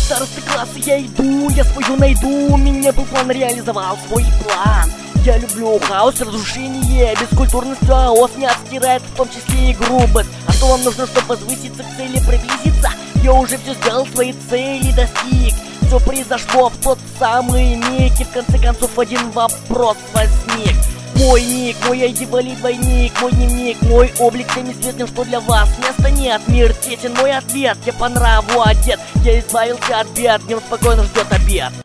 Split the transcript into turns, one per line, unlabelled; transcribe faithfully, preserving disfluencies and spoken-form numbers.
старосты класса я иду, я свою найду. У меня был план, реализовал свой план. Я люблю хаос, разрушение, бескультурность, хаос не отстирает, в том числе и грубость. А что вам нужно, чтобы возвыситься к цели, приблизиться? Я уже все сделал, свои цели достиг. Все произошло в тот самый миг, и в конце концов один вопрос возник. Мой ник, мой ай ди-валид двойник, мой дневник, мой облик всем известен, что для вас места нет. Мир тесен, мой ответ, я по нраву одет, я избавился от бед, днем спокойно ждет обед.